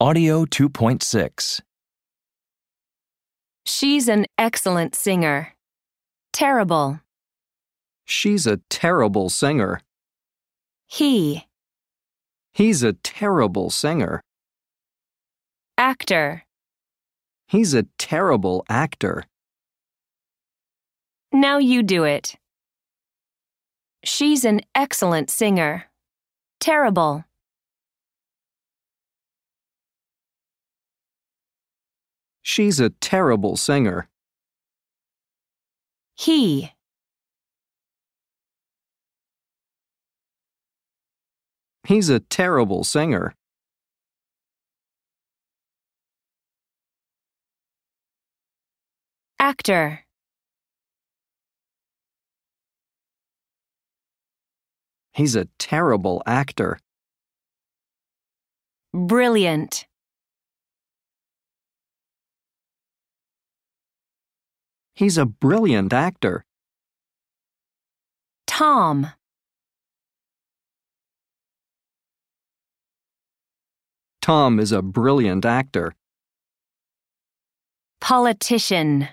Audio 2.6. She's an excellent singer. Terrible. She's a terrible singer. He. He's a terrible singer. Actor. He's a terrible actor. Now you do it. She's an excellent singer. Terrible. She's a terrible singer. He. He's a terrible singer. Actor. He's a terrible actor. Brilliant. He's a brilliant actor. Tom. Tom is a brilliant actor. Politician.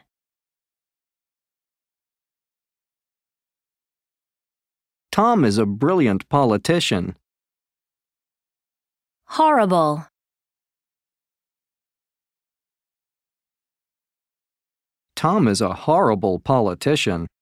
Tom is a brilliant politician. Horrible. Tom is a horrible politician.